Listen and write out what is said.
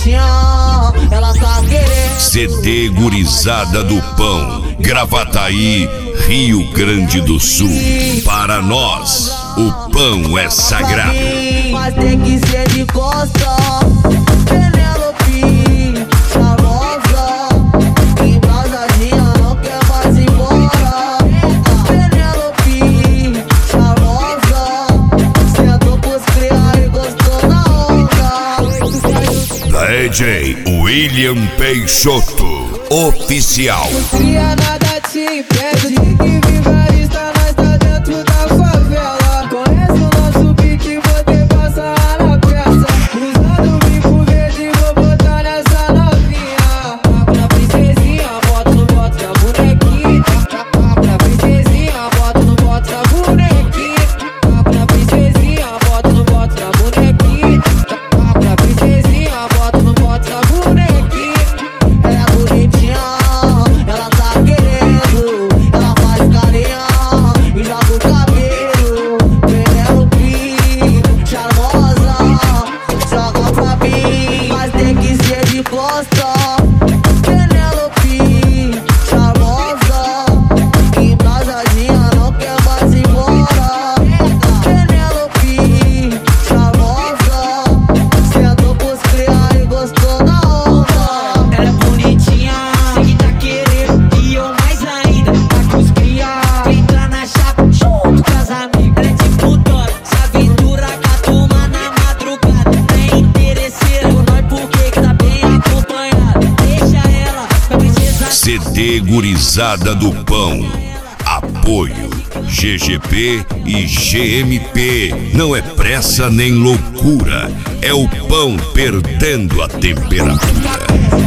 bonitinha, ela tá querendo. CD Gurizada do Pão, Gravataí, Rio Grande do Sul. Para nós, o pão é sagrado. Mas tem que ser de costa. Penelope, charmosa, embrasadinha, não quer mais ir embora. Penelope, charmosa, sentou pros criar e gostou na onda. DJ William Peixoto, oficial. Cria nada te impede que vigarista nós tá dentro da favela. Conhece o nosso pique, vou ter passar na peça. Cruzando o bico verde, vou botar nessa novinha. Pra princesinha, bota no bote da bonequinha. Pra princesinha, bota no bote da bonequinha. Pra princesinha, bota no bote da bonequinha. Pra princesinha, bota no bote da bonequinha. Ela é bonitinha, ela tá querendo. Ela faz carinha e joga o cabelo. Penelope, charmosa, joga pra mim, mas tem que ser de costa. Penelope, charmosa, embrasadinha, não quer mais ir embora. Penelope, charmosa, sentou pros criar e gostou da onda. Ela é bonitinha, sei que tá querendo, e eu mais ainda. Tá com os cria, entra na chapa junto com as amigas. Ela é tipo Dora, se aventura com a turma na madrugada. É interesseira por nós porque que tá bem acompanhada. Deixa ela, pra princesa. CD Gurizada do Pão. Apoio GGP e GMP. Não é pressa nem loucura, é o pão perdendo a temperatura.